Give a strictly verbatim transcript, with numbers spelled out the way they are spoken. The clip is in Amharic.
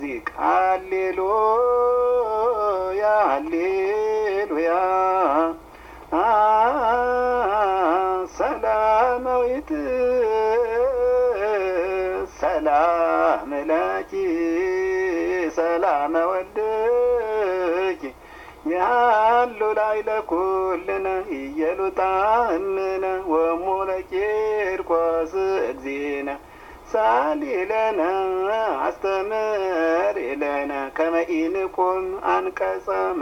ሃሌሉያ ሃሌሉያ ሰላማዊት ሰላም ለኪ ሰላም ወልድኪ ያሉ ላይ ለኩልነ ኢየሉጣምነ ወሙለቂርቆስ እግዚእነ ሳሊለነ አስተምር ኢለነ ከመ ኢንቁም አንቀጸ